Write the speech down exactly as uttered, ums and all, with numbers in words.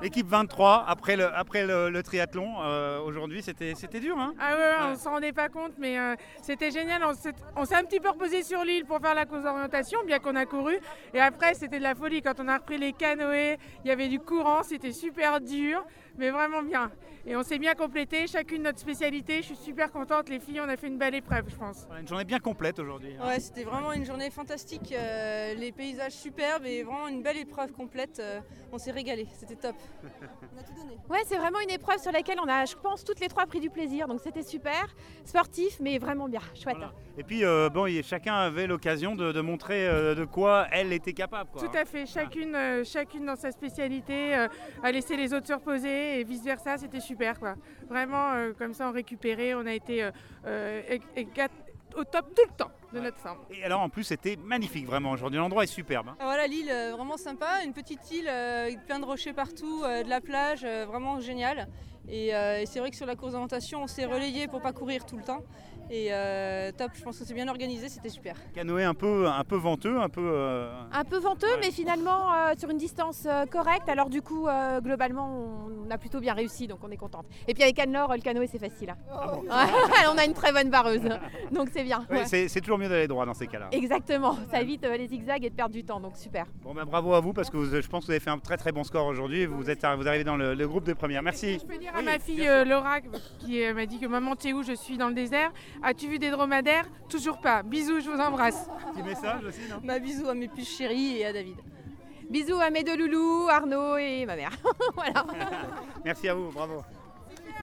Équipe vingt-trois, après le, après le, le triathlon, euh, aujourd'hui c'était, c'était dur. Hein ah ouais, ouais. On ne s'en rendait pas compte, mais euh, c'était génial. On s'est, on s'est un petit peu reposé sur l'île pour faire la course d'orientation, bien qu'on a couru. Et après, c'était de la folie. Quand on a repris les canoës, il y avait du courant, c'était super dur, mais vraiment bien. Et on s'est bien complété, chacune notre spécialité. Je suis super contente. Les filles, on a fait une belle épreuve, je pense. Une journée bien complète aujourd'hui. Ouais, c'était vraiment une journée fantastique. Euh, les paysages superbes et vraiment une belle épreuve complète. Euh, on s'est régalé, c'était top. On a tout donné. Ouais, c'est vraiment une épreuve sur laquelle on a, je pense, toutes les trois pris du plaisir. Donc c'était super, sportif, mais vraiment bien, chouette. Voilà. Et puis, euh, bon, chacun avait l'occasion de, de montrer euh, de quoi elle était capable. Quoi. Tout à fait, chacune, euh, chacune dans sa spécialité, euh, a laissé les autres se reposer et vice-versa, c'était super. Quoi. Vraiment, euh, comme ça, on récupérait, on a été euh, euh, au top tout le temps de ouais. notre forme. Et alors, en plus, c'était magnifique, vraiment. Aujourd'hui, l'endroit est superbe. Hein. Ah, voilà, l'île, euh, vraiment sympa. Une petite île euh, avec plein de rochers partout, euh, de la plage, euh, vraiment génial. Et, euh, et c'est vrai que sur la course d'orientation, on s'est relayé pour ne pas courir tout le temps. Et euh, top, je pense que c'est bien organisé, c'était super. Canoë un peu, un peu venteux, un peu... Euh... Un peu venteux, ouais. mais finalement euh, sur une distance euh, correcte. Alors du coup, euh, globalement, on a plutôt bien réussi, donc on est contente. Et puis avec Anne-Laure, le canoë, c'est facile. Hein. Ah bon. On a une très bonne barreuse, donc c'est bien. Ouais, ouais. c'est, c'est toujours mieux d'aller droit dans ces cas-là. Exactement, ça évite euh, les zigzags et de perdre du temps, donc super. Bon, ben, bravo à vous, parce que vous, je pense que vous avez fait un très très bon score aujourd'hui. Vous, êtes, vous arrivez dans le, le groupe de première. Merci. Je peux dire à oui, ma fille euh, Laura, qui euh, m'a dit que maman, t'es où? Je suis dans le désert. As-tu vu des dromadaires? Toujours pas. Bisous, je vous embrasse. Petit message aussi, non? Bah, bisous à mes puces chéries et à David. Bisous à mes deux loulous, Arnaud et ma mère. Voilà. Merci à vous, bravo.